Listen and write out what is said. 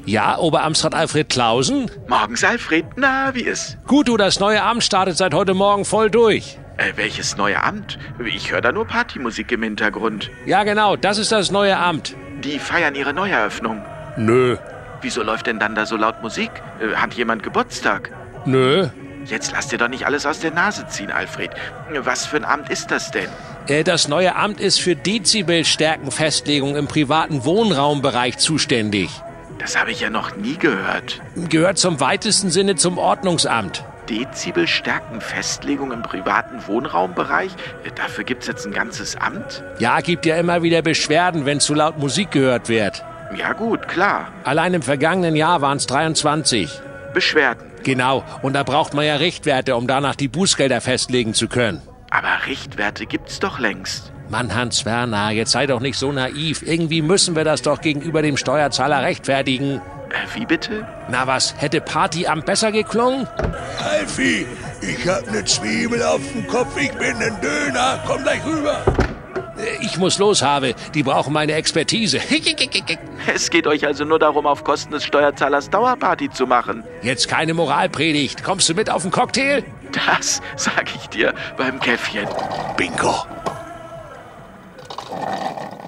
Ja, Oberamtsrat Alfred Clausen? Morgens, Alfred. Na, wie ist? Gut, du, das neue Amt startet seit heute Morgen voll durch. Welches neue Amt? Ich höre da nur Partymusik im Hintergrund. Ja, genau, das ist das neue Amt. Die feiern ihre Neueröffnung. Nö. Wieso läuft denn dann da so laut Musik? Hat jemand Geburtstag? Nö. Jetzt lass dir doch nicht alles aus der Nase ziehen, Alfred. Was für ein Amt ist das denn? Das neue Amt ist für Dezibelstärkenfestlegung im privaten Wohnraumbereich zuständig. Das habe ich ja noch nie gehört. Gehört zum weitesten Sinne zum Ordnungsamt. Dezibelstärkenfestlegung im privaten Wohnraumbereich? Dafür gibt's jetzt ein ganzes Amt? Ja, gibt ja immer wieder Beschwerden, wenn zu laut Musik gehört wird. Ja gut, klar. Allein im vergangenen Jahr waren es 23. Beschwerden. Genau, und da braucht man ja Richtwerte, um danach die Bußgelder festlegen zu können. Aber Richtwerte gibt's doch längst. Mann, Hans-Werner, jetzt sei doch nicht so naiv. Irgendwie müssen wir das doch gegenüber dem Steuerzahler rechtfertigen. Wie bitte? Na was, hätte Partyamt besser geklungen? Alfie, ich hab ne Zwiebel auf dem Kopf, ich bin ein Döner, komm gleich rüber. Ich muss los, Habe. Die brauchen meine Expertise. Es geht euch also nur darum, auf Kosten des Steuerzahlers Dauerparty zu machen. Jetzt keine Moralpredigt. Kommst du mit auf den Cocktail? Das sag ich dir beim Käffchen. Bingo.